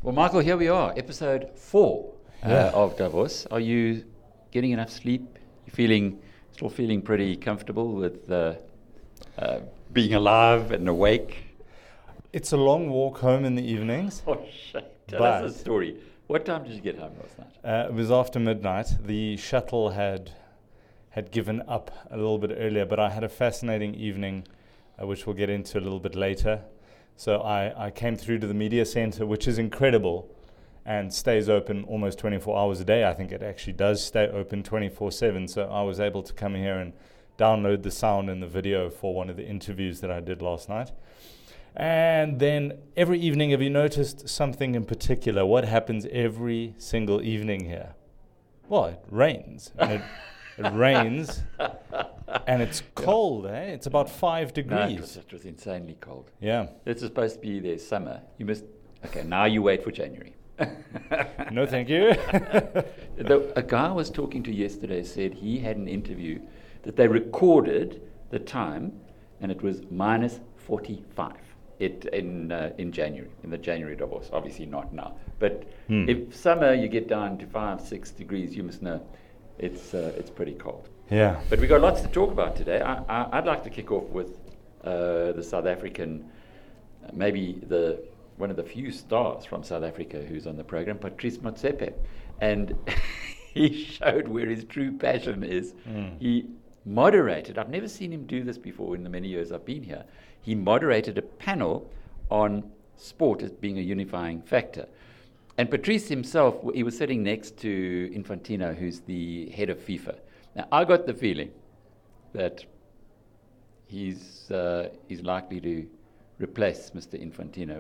Well, Michael, here we are, episode 4 of Davos. Are you getting enough sleep? You still feeling pretty comfortable with being alive and awake? It's a long walk home in the evenings. Oh, shit. Tell us the story. What time did you get home last night? It was after midnight. The shuttle had given up a little bit earlier, but I had a fascinating evening, which we'll get into a little bit later. So I came through to the media center, which is incredible and stays open almost 24 hours a day. I think it actually does stay open 24/7. So I was able to come here and download the sound and the video for one of the interviews that I did last night. And then every evening, have you noticed something in particular? What happens every single evening here? Well, it rains. And it rains, and it's cold, eh? It's about 5 degrees. No, it was insanely cold. Yeah. It's supposed to be their summer. Okay, now you wait for January. No, thank you. A guy I was talking to yesterday said he had an interview that they recorded the time, and it was minus 45 in January, in the January Davos. Obviously not now. But if summer you get down to 5-6 degrees, you must know it's pretty cold. Yeah. But we've got lots to talk about today. I'd like to kick off with the South African, maybe one of the few stars from South Africa who's on the program, Patrice Motsepe. And he showed where his true passion is. He moderated, I've never seen him do this before in the many years I've been here. He moderated a panel on sport as being a unifying factor. And Patrice himself, he was sitting next to Infantino, who's the head of FIFA. Now, I got the feeling that he's likely to replace Mr. Infantino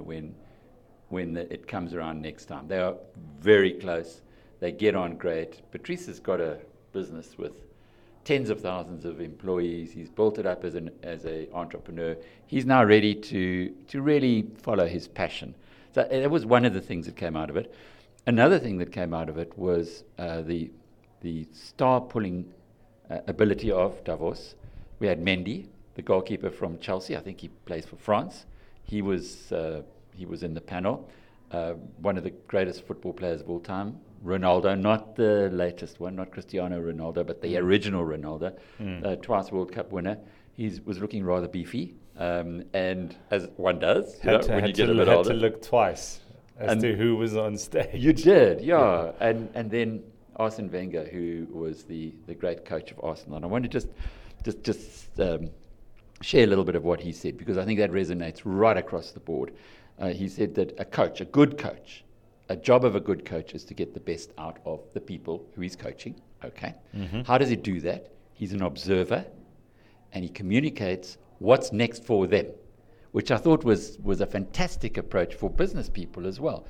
when it comes around next time. They are very close. They get on great. Patrice has got a business with tens of thousands of employees. He's built it up as an entrepreneur. He's now ready to really follow his passion. So that was one of the things that came out of it. Another thing that came out of it was the star-pulling ability of Davos. We had Mendy, the goalkeeper from Chelsea. I think he plays for France. He was in the panel. One of the greatest football players of all time, Ronaldo, not the latest one, not Cristiano Ronaldo, but the original Ronaldo, twice World Cup winner. He was looking rather beefy. And as one does, when you get a bit older. Had to look twice as to who was on stage. You did, yeah. And then Arsene Wenger, who was the great coach of Arsenal. And I want to just share a little bit of what he said, because I think that resonates right across the board. He said that a good coach, a job of a good coach is to get the best out of the people who he's coaching. Okay. Mm-hmm. How does he do that? He's an observer, and he communicates what's next for them, which I thought was a fantastic approach for business people as well.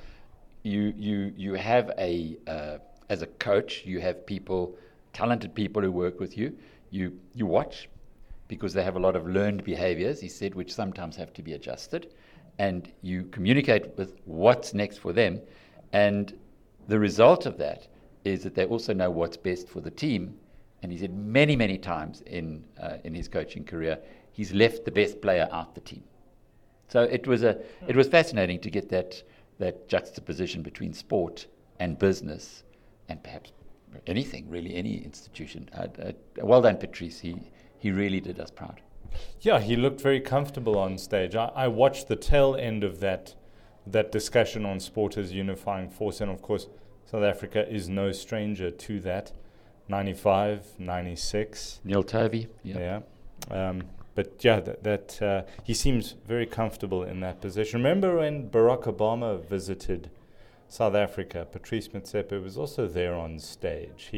You have as a coach, you have talented people who work with you. You watch, because they have a lot of learned behaviors, he said, which sometimes have to be adjusted, and you communicate with what's next for them, and the result of that is that they also know what's best for the team. And he said many, many times in his coaching career, he's left the best player out the team. So it was fascinating to get that juxtaposition between sport and business, and perhaps anything, really, any institution. Well done, Patrice. He really did us proud. Yeah, he looked very comfortable on stage. I watched the tail end of that discussion on sport as unifying force, and of course, South Africa is no stranger to that. 95, 96. Neil Tovey. Yeah. But yeah, that he seems very comfortable in that position. Remember when Barack Obama visited South Africa, Patrice Motsepe was also there on stage.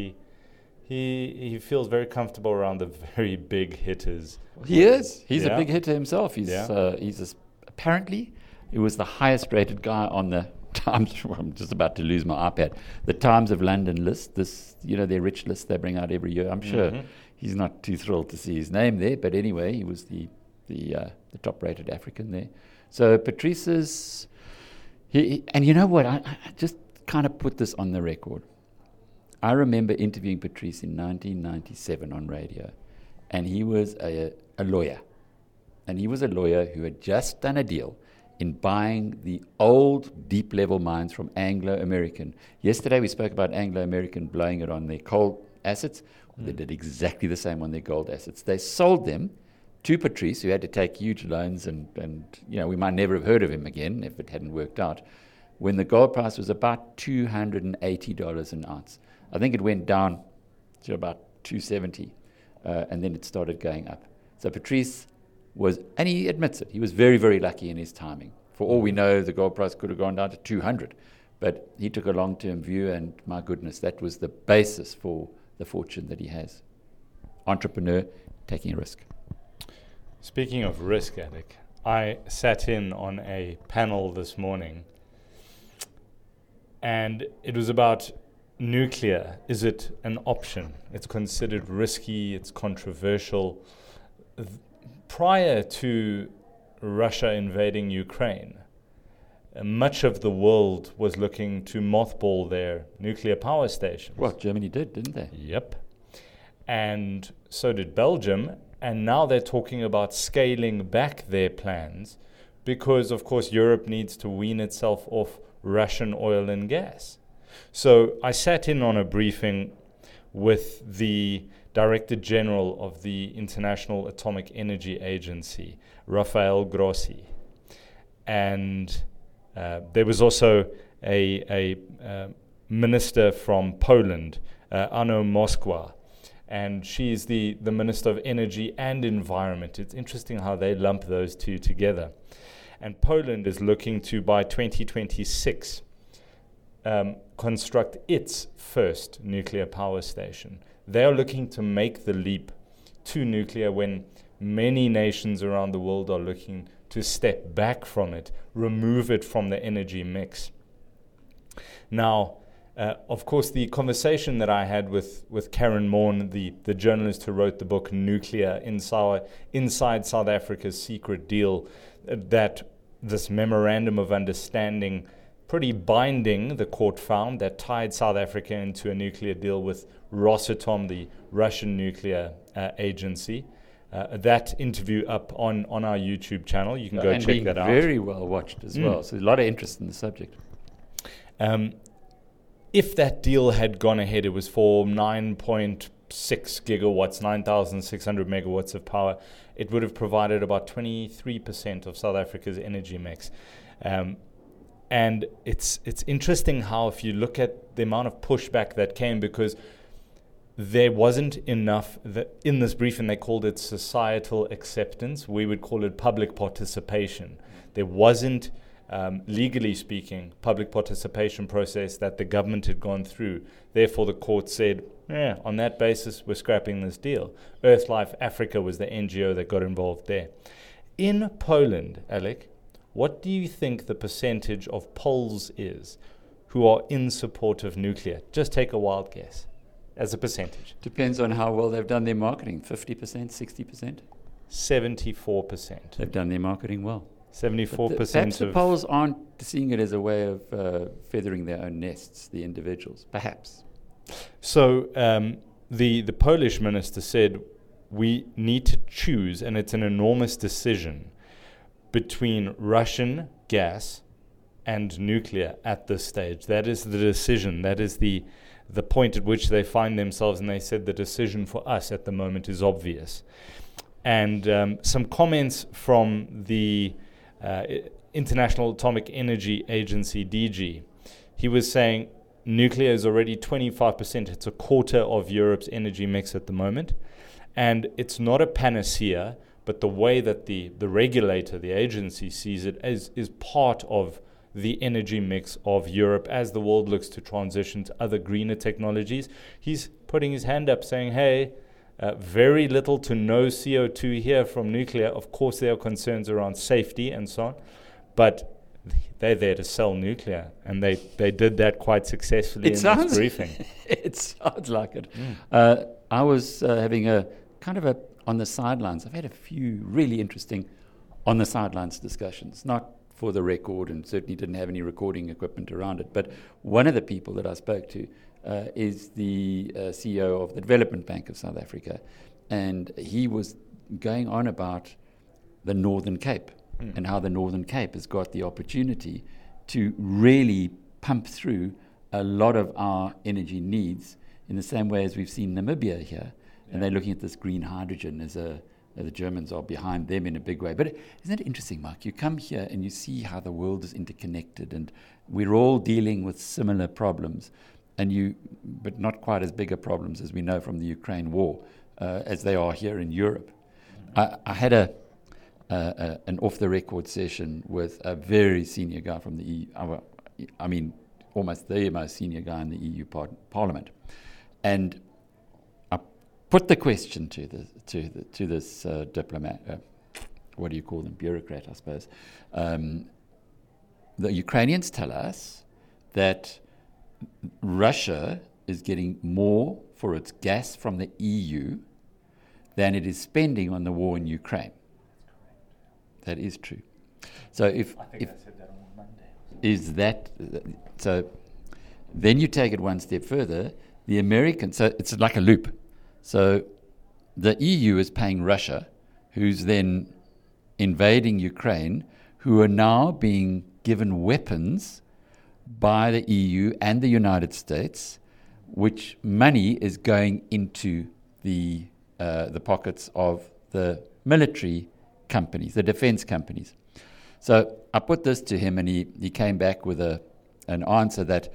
He feels very comfortable around the very big hitters. He is. He's a big hitter himself. Apparently, he was the highest rated guy on the Times. I'm just about to lose my iPad. The Times of London list. Their rich list they bring out every year. I'm sure he's not too thrilled to see his name there, but anyway, he was the top rated African there. So Patrice's. And you know what? I just kind of put this on the record. I remember interviewing Patrice in 1997 on radio, and he was a lawyer. And he was a lawyer who had just done a deal in buying the old deep-level mines from Anglo American. Yesterday we spoke about Anglo American blowing it on their coal assets. They did exactly the same on their gold assets. They sold them to Patrice, who had to take huge loans, and we might never have heard of him again if it hadn't worked out, when the gold price was about $280 an ounce. I think it went down to about $270, and then it started going up. So Patrice and he admits it, he was very, very lucky in his timing. For all we know, the gold price could have gone down to 200, but he took a long-term view, and my goodness, that was the basis for the fortune that he has. Entrepreneur taking a risk. Speaking of risk, Alec, I sat in on a panel this morning, and it was about nuclear. Is it an option? It's considered risky, it's controversial. Prior to Russia invading Ukraine, much of the world was looking to mothball their nuclear power stations. Well, Germany did, didn't they? Yep. And so did Belgium. And now they're talking about scaling back their plans because, of course, Europe needs to wean itself off Russian oil and gas. So I sat in on a briefing with the Director General of the International Atomic Energy Agency, Rafael Grossi. And there was also a minister from Poland, Anna Moskwa, and she's the Minister of Energy and Environment. It's interesting how they lump those two together. And Poland is looking to, by 2026, construct its first nuclear power station. They are looking to make the leap to nuclear when many nations around the world are looking to step back from it, remove it from the energy mix. Now, of course, the conversation that I had with Karen Morn, the journalist who wrote the book Nuclear Inside South Africa's Secret Deal, that this memorandum of understanding, pretty binding, the court found, that tied South Africa into a nuclear deal with Rosatom, the Russian nuclear agency. That interview up on our YouTube channel. You can go check that out. Very well watched as well. So a lot of interest in the subject. If that deal had gone ahead, it was for 9.6 gigawatts, 9,600 megawatts of power. It would have provided about 23% of South Africa's energy mix. And it's interesting how, if you look at the amount of pushback that came, because there wasn't enough, in this briefing they called it societal acceptance. We would call it public participation. There wasn't, legally speaking, public participation process that the government had gone through. Therefore, the court said, on that basis, we're scrapping this deal. Earthlife Africa was the NGO that got involved there. In Poland, Alec, what do you think the percentage of Poles is who are in support of nuclear? Just take a wild guess as a percentage. Depends on how well they've done their marketing. 50%, 60%? 74%. They've done their marketing well. 74% perhaps the Poles aren't seeing it as a way of feathering their own nests, the individuals, perhaps. So the Polish minister said, we need to choose, and it's an enormous decision, between Russian gas and nuclear at this stage. That is the decision. That is the point at which they find themselves, and they said the decision for us at the moment is obvious. And some comments from the International Atomic Energy Agency, DG. He was saying nuclear is already 25%. It's a quarter of Europe's energy mix at the moment. And it's not a panacea, but the way that the regulator, the agency, sees it is part of the energy mix of Europe as the world looks to transition to other greener technologies. He's putting his hand up saying, hey, very little to no CO2 here from nuclear. Of course, there are concerns around safety and so on, but they're there to sell nuclear, and they did that quite successfully in this briefing. It sounds like it. I was having a kind of a on the sidelines. I've had a few really interesting on the sidelines discussions, not for the record, and certainly didn't have any recording equipment around it. But one of the people that I spoke to is the CEO of the Development Bank of South Africa, and he was going on about the Northern Cape and how the Northern Cape has got the opportunity to really pump through a lot of our energy needs in the same way as we've seen Namibia here. And they're looking at this green hydrogen as the Germans are behind them in a big way. But isn't it interesting, Mark? You come here and you see how the world is interconnected and we're all dealing with similar problems, but not quite as bigger problems as we know from the Ukraine war as they are here in Europe. I had an off-the-record session with a very senior guy from the EU. I mean, almost the most senior guy in the EU Parliament, and I put the question to this diplomat. What do you call them? Bureaucrat, I suppose. The Ukrainians tell us that Russia is getting more for its gas from the EU than it is spending on the war in Ukraine. That is true. So I said that on Monday. Is that so? Then you take it one step further. The Americans, so it's like a loop. So the EU is paying Russia, who's then invading Ukraine, who are now being given weapons by the EU and the United States, which money is going into the pockets of the military companies, the defense companies. So I put this to him, and he came back with an answer that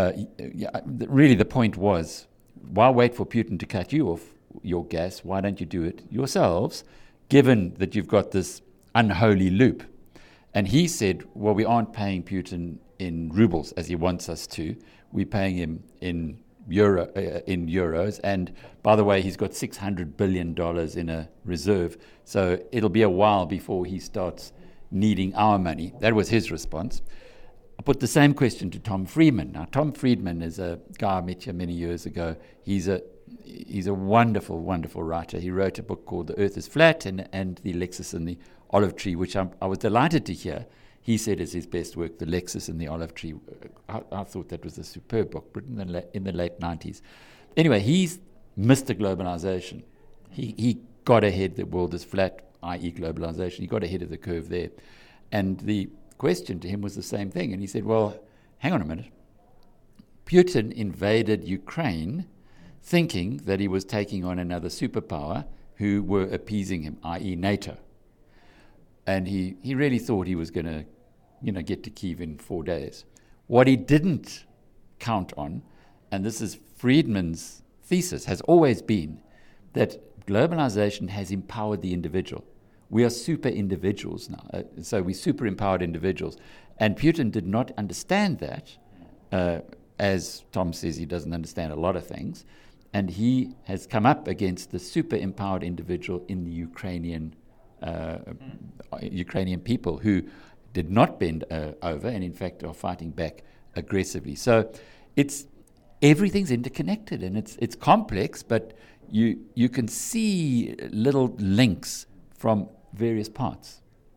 really the point was, why wait for Putin to cut you off your gas? Why don't you do it yourselves, given that you've got this unholy loop? And he said, well, we aren't paying Putin in rubles as he wants us to. We're paying him in euros. And by the way, he's got $600 billion in a reserve. So it'll be a while before he starts needing our money. That was his response. I put the same question to Tom Friedman. Now, Tom Friedman is a guy I met here many years ago. He's a wonderful, wonderful writer. He wrote a book called The Earth is Flat and The Lexus and the Olive Tree, which I was delighted to hear. He said is his best work, The Lexus and the Olive Tree. I thought that was a superb book, written in the late 90s. Anyway, he's Mr. Globalization. He got ahead. The world is flat, i.e. globalization. He got ahead of the curve there. And the question to him was the same thing. And he said, well, hang on a minute. Putin invaded Ukraine thinking that he was taking on another superpower who were appeasing him, i.e. NATO. And he really thought he was going to, get to Kyiv in 4 days. What he didn't count on, and this is Friedman's thesis, has always been that globalization has empowered the individual. We are super individuals now. So we're super empowered individuals. And Putin did not understand that. As Tom says, he doesn't understand a lot of things. And he has come up against the super empowered individual in the Ukrainian people who did not bend over and in fact are fighting back aggressively. So everything's interconnected and it's complex, but you can see little links from various parts.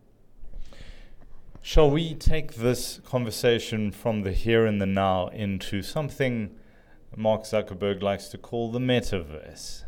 Shall we take this conversation from the here and the now into something Mark Zuckerberg likes to call the metaverse?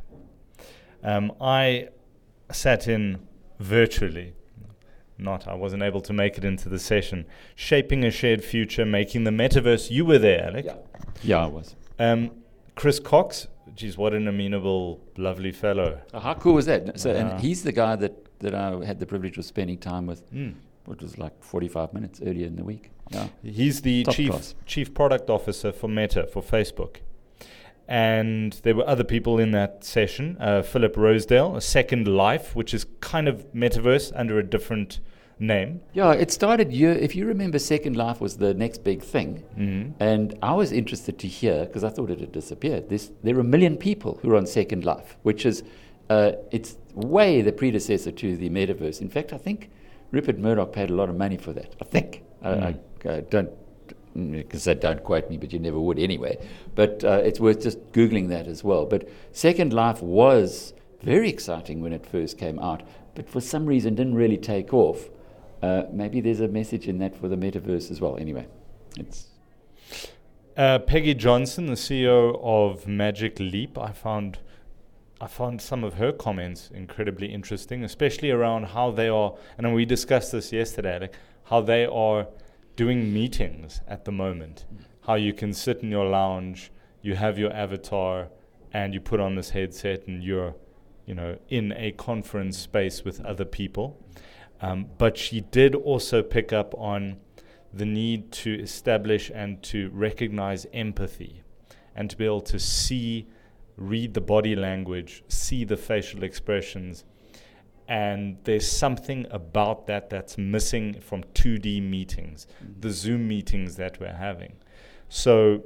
I sat in virtually, I wasn't able to make it into the session, Shaping a Shared Future, Making the Metaverse. You were there, Alec? Yeah, I was. Chris Cox, geez, what an amenable, lovely fellow. How cool was that? So, and he's the guy that I had the privilege of spending time with, what was like 45 minutes earlier in the week. Yeah. He's the chief product officer for Meta, for Facebook. And there were other people in that session. Philip Rosedale, a Second Life, which is kind of metaverse under a different name. Yeah, it started, if you remember, Second Life was the next big thing. Mm-hmm. And I was interested to hear, because I thought it had disappeared, there are 1 million people who are on Second Life, which is, it's way the predecessor to the metaverse. In fact, I think Rupert Murdoch paid a lot of money for that. I think. I don't, because don't quote me, but you never would anyway. But it's worth just Googling that as well. But Second Life was very exciting when it first came out, but for some reason didn't really take off. Maybe there's a message in that for the metaverse as well. Anyway, it's... Peggy Johnson, the CEO of Magic Leap, I found I found some of her comments incredibly interesting, especially around how they are, and we discussed this yesterday, like how they are doing meetings at the moment, how you can sit in your lounge, you have your avatar, and you put on this headset and you're, in a conference space with other people. But she did also pick up on the need to establish and to recognize empathy and to be able to read the body language, see the facial expressions. And there's something about that's missing from 2D meetings, the Zoom meetings that we're having. So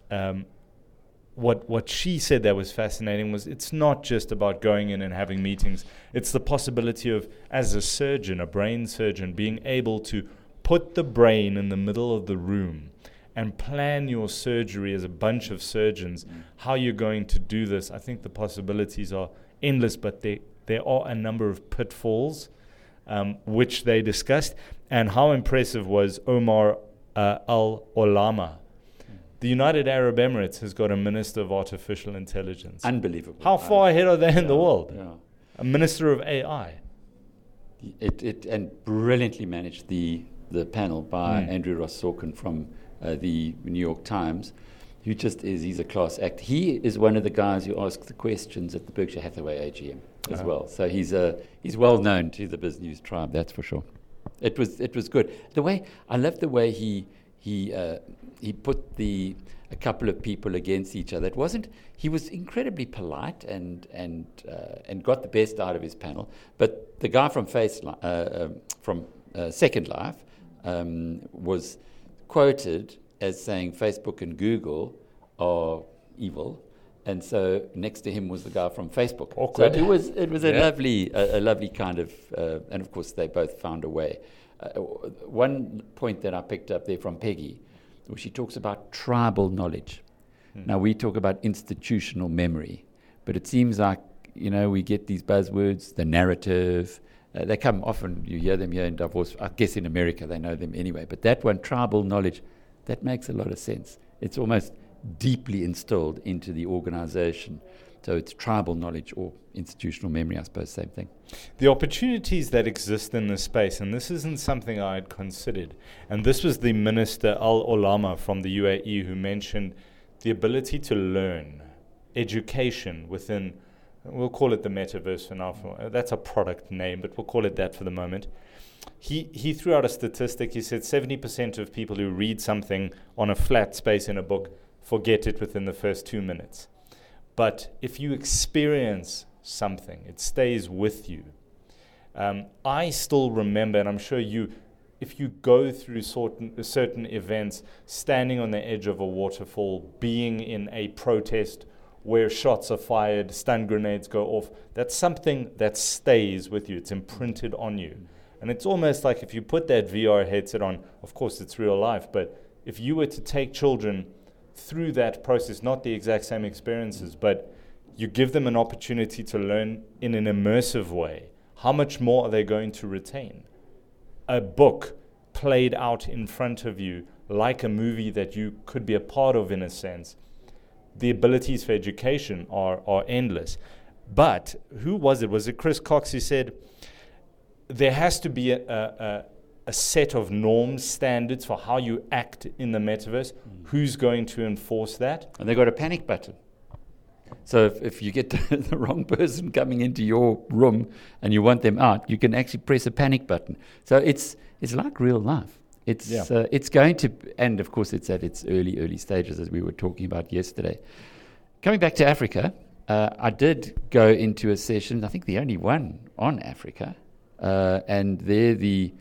what she said that was fascinating was it's not just about going in and having meetings. It's the possibility of, as a surgeon, a brain surgeon, being able to put the brain in the middle of the room and plan your surgery as a bunch of surgeons, how you're going to do this. I think the possibilities are endless, but there are a number of pitfalls which they discussed. And how impressive was Omar Al-Olama. The United Arab Emirates has got a Minister of Artificial Intelligence. Unbelievable. How far ahead are they in the world? Yeah. A Minister of AI. And brilliantly managed the panel by Andrew Ross Sorkin from the New York Times, who he's a class act. He is one of the guys who ask the questions at the Berkshire Hathaway AGM as well. So he's well known to the Biz News tribe, that's for sure. It was good. I love the way he put a couple of people against each other. He was incredibly polite and got the best out of his panel. But the guy from Second Life was quoted as saying Facebook and Google are evil, and so next to him was the guy from Facebook. Awkward. So it was a lovely kind of, and of course they both found a way. One point that I picked up there from Peggy, where she talks about tribal knowledge. Now we talk about institutional memory, but it seems like we get these buzzwords, the narrative. They come often, you hear them here in Davos. I guess in America they know them anyway. But that one, tribal knowledge, that makes a lot of sense. It's almost deeply instilled into the organization. So it's tribal knowledge or institutional memory, I suppose, same thing. The opportunities that exist in this space, and this isn't something I had considered, and this was the Minister Al-Olama from the UAE who mentioned the ability to learn, education within, we'll call it the metaverse for now. That's a product name, but we'll call it that for the moment. He threw out a statistic. He said 70% of people who read something on a flat space in a book forget it within the first 2 minutes. But if you experience something, it stays with you. I still remember, and I'm sure if you go through certain events, standing on the edge of a waterfall, being in a protest where shots are fired, stun grenades go off, that's something that stays with you. It's imprinted on you. And it's almost like if you put that VR headset on, of course it's real life, but if you were to take children through that process, not the exact same experiences, but you give them an opportunity to learn in an immersive way, how much more are they going to retain? A book played out in front of you like a movie that you could be a part of in a sense. The abilities for education are endless. But who was it? Was it Chris Cox who said there has to be a set of norms, standards for how you act in the metaverse? Who's going to enforce that? And they got a panic button. So if you get the wrong person coming into your room and you want them out, you can actually press a panic button. So it's like real life. It's going to, and of course it's at its early stages, as we were talking about yesterday. Coming back to Africa, I did go into a session, I think the only one on Africa, and there the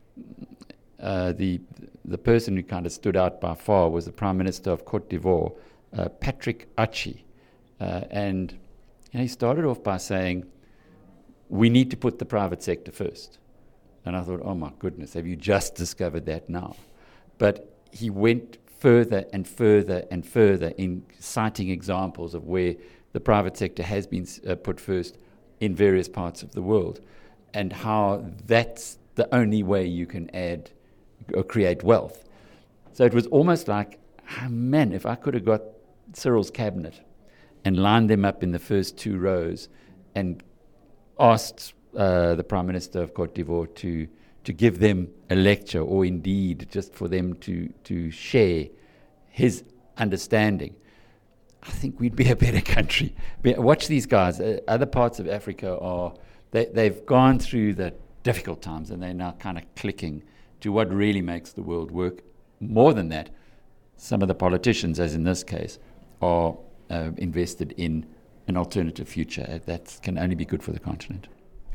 person who kind of stood out by far was the Prime Minister of Cote d'Ivoire, Patrick Achi. And he started off by saying, we need to put the private sector first. And I thought, oh my goodness, have you just discovered that now? But he went further and further and further in citing examples of where the private sector has been put first in various parts of the world, and how that's the only way you can add or create wealth. So it was almost like, oh man, if I could have got Cyril's cabinet and lined them up in the first 2 rows and asked the Prime Minister of Côte d'Ivoire to give them a lecture, or indeed just for them to share his understanding, I think we'd be a better country. Watch these guys. Other parts of Africa they've gone through the difficult times, and they're now kind of clicking to what really makes the world work. More than that, some of the politicians, as in this case, are invested in an alternative future. That can only be good for the continent.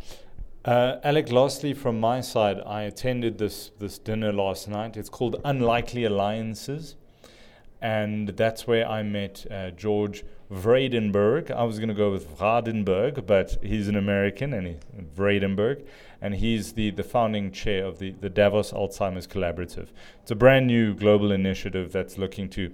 Alec, lastly, from my side, I attended this dinner last night. It's called Unlikely Alliances. And that's where I met George Vredenberg. I was going to go with Vradenberg, but he's an American, and Vredenberg. And he's the founding chair of the Davos Alzheimer's Collaborative. It's a brand new global initiative that's looking to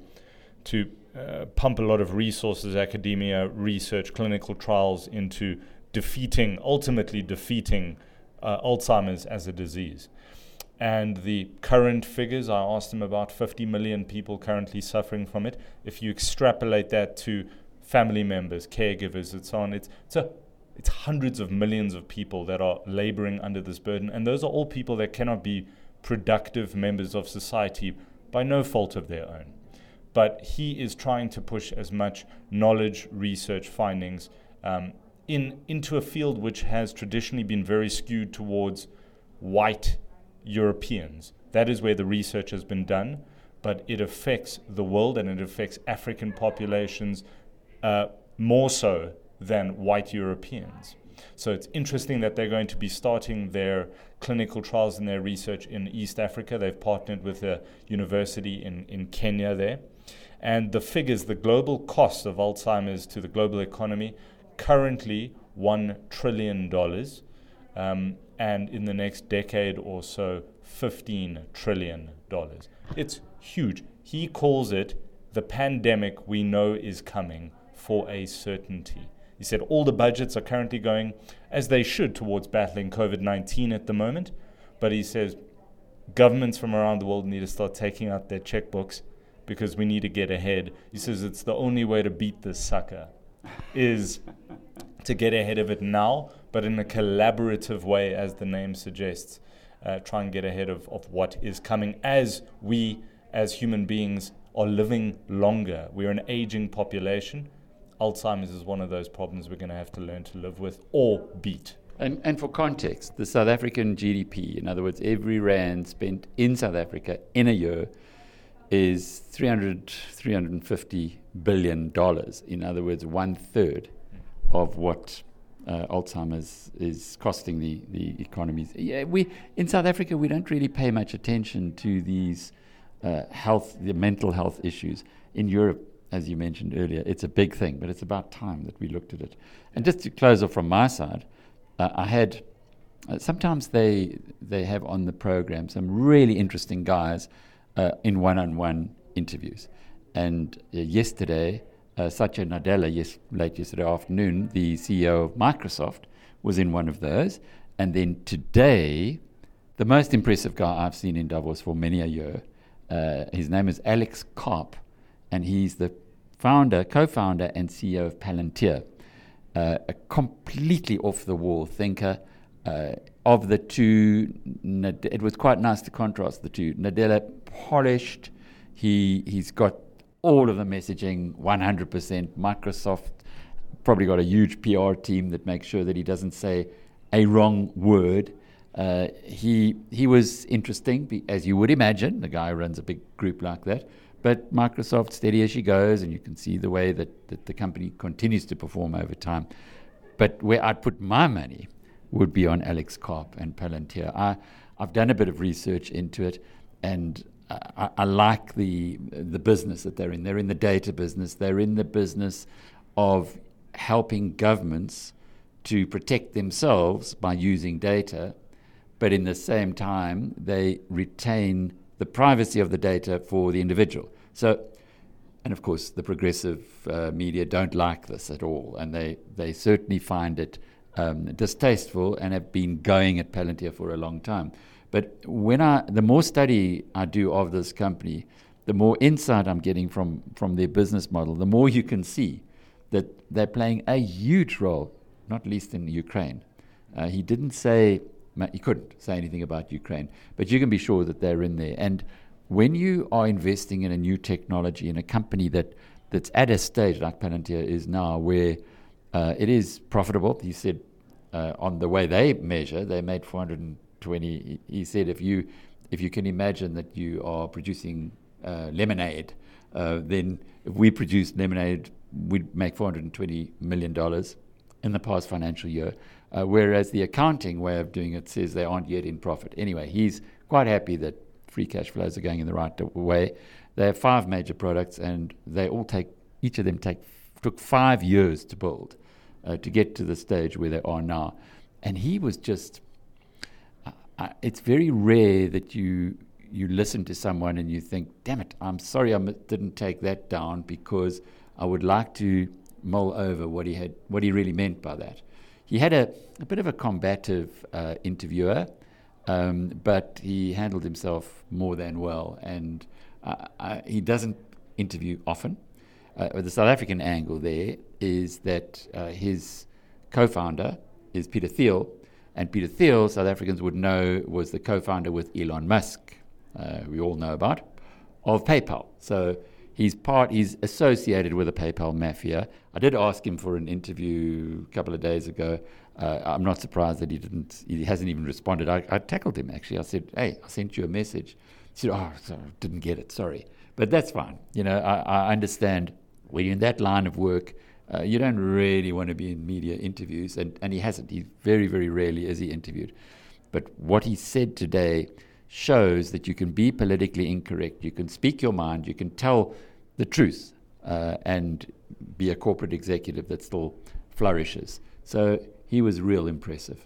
pump a lot of resources, academia, research, clinical trials into ultimately defeating Alzheimer's as a disease. And the current figures, I asked him about 50 million people currently suffering from it. If you extrapolate that to family members, caregivers, and so on, it's hundreds of millions of people that are laboring under this burden. And those are all people that cannot be productive members of society by no fault of their own. But he is trying to push as much knowledge, research, findings into a field which has traditionally been very skewed towards white Europeans. That is where the research has been done, but it affects the world, and it affects African populations more so than white Europeans. So it's interesting that they're going to be starting their clinical trials and their research in East Africa. They've partnered with a university in Kenya there. And the figures, the global cost of Alzheimer's to the global economy, currently $1 trillion. And in the next decade or so, $15 trillion. It's huge. He calls it the pandemic we know is coming for a certainty. He said all the budgets are currently going, as they should, towards battling COVID-19 at the moment. But he says governments from around the world need to start taking out their checkbooks because we need to get ahead. He says it's the only way to beat this sucker is to get ahead of it now, but in a collaborative way, as the name suggests. Try and get ahead of what is coming as we, as human beings, are living longer. We're an aging population. Alzheimer's is one of those problems we're going to have to learn to live with or beat. And for context, the South African GDP, in other words, every rand spent in South Africa in a year is $350 billion. In other words, 1/3 of what Alzheimer's is costing the economies. Yeah, in South Africa, we don't really pay much attention to these the mental health issues. In Europe, as you mentioned earlier, it's a big thing, but it's about time that we looked at it. And just to close off from my side, I had, sometimes they have on the program some really interesting guys in one-on-one interviews. And yesterday, Satya Nadella, late yesterday afternoon, the CEO of Microsoft, was in one of those. And then today, the most impressive guy I've seen in Davos for many a year, his name is Alex Karp, and he's the co-founder and CEO of Palantir, a completely off-the-wall thinker. Of the two, it was quite nice to contrast the two. Nadella, polished, he's got all of the messaging, 100%. Microsoft probably got a huge PR team that makes sure that he doesn't say a wrong word. He was interesting, as you would imagine. The guy runs a big group like that. But Microsoft, steady as she goes, and you can see the way that the company continues to perform over time. But where I'd put my money would be on Alex Karp and Palantir. I've done a bit of research into it, and I like the business that they're in. They're in the data business. They're in the business of helping governments to protect themselves by using data, but in the same time, they retain the privacy of the data for the individual. So, and of course, the progressive media don't like this at all, and they certainly find it distasteful and have been going at Palantir for a long time. But the more study I do of this company, the more insight I'm getting from their business model, the more you can see that they're playing a huge role, not least in Ukraine. He didn't say, he couldn't say anything about Ukraine, but you can be sure that they're in there. And when you are investing in a new technology in a company that's at a stage like Palantir is now, where it is profitable, he said, on the way they measure, they made 420. He said, if you can imagine that you are producing lemonade, then if we produced lemonade, we'd make $420 million in the past financial year, whereas the accounting way of doing it says they aren't yet in profit. Anyway, he's quite happy that free cash flows are going in the right way. They have 5 major products, and they all each of them took 5 years to build to get to the stage where they are now. And he was just, it's very rare that you listen to someone and you think, damn it, I'm sorry I didn't take that down, because I would like to mull over what he really meant by that. He had a bit of a combative interviewer, but he handled himself more than well, and he doesn't interview often. The South African angle there is that his co-founder is Peter Thiel, and Peter Thiel, South Africans would know, was the co-founder with Elon Musk, we all know about, of PayPal. So he's associated with the PayPal mafia. I did ask him for an interview a couple of days ago. I'm not surprised that he hasn't even responded. I tackled him, actually. I said, hey, I sent you a message. He said, oh, sorry, didn't get it, sorry. But that's fine. I understand when you're in that line of work, you don't really want to be in media interviews, and he hasn't. He very, very rarely is he interviewed. But what he said today shows that you can be politically incorrect, you can speak your mind, you can tell the truth, and be a corporate executive that still flourishes. So he was real impressive.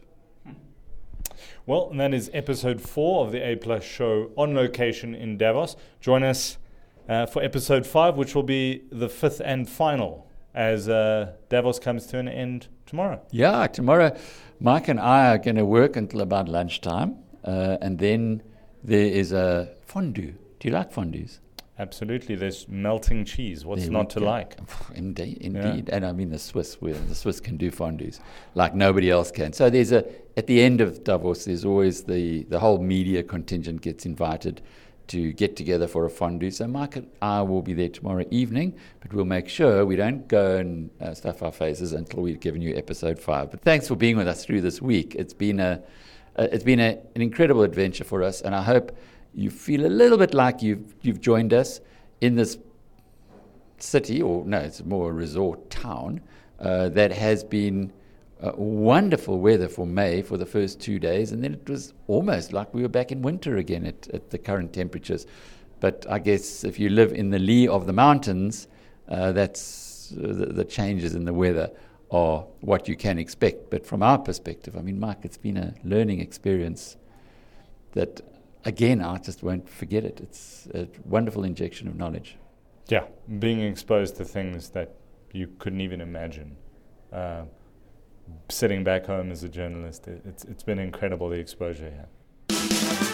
Well, and that is episode 4 of the A+ show on location in Davos. Join us for episode 5, which will be the 5th and final, as Davos comes to an end tomorrow. Yeah, tomorrow Mike and I are going to work until about lunchtime, and then there is a fondue. Do you like fondues? Absolutely. There's melting cheese. What's not to like? Indeed. Yeah. And I mean the Swiss can do fondues like nobody else can. So at the end of Davos, there's always the whole media contingent gets invited to get together for a fondue. So Mike and I will be there tomorrow evening, but we'll make sure we don't go and stuff our faces until we've given you episode 5. But thanks for being with us through this week. It's been an incredible adventure for us, and I hope you feel a little bit like you've joined us in this city, or no, it's more a resort town, that has been wonderful weather for May for the first 2 days, and then it was almost like we were back in winter again at the current temperatures. But I guess if you live in the lee of the mountains, that's the changes in the weather are what you can expect. But from our perspective, I mean, Mike, it's been a learning experience that, again, I just won't forget it. It's a wonderful injection of knowledge. Yeah, being exposed to things that you couldn't even imagine. Sitting back home as a journalist, it's been incredible, the exposure here.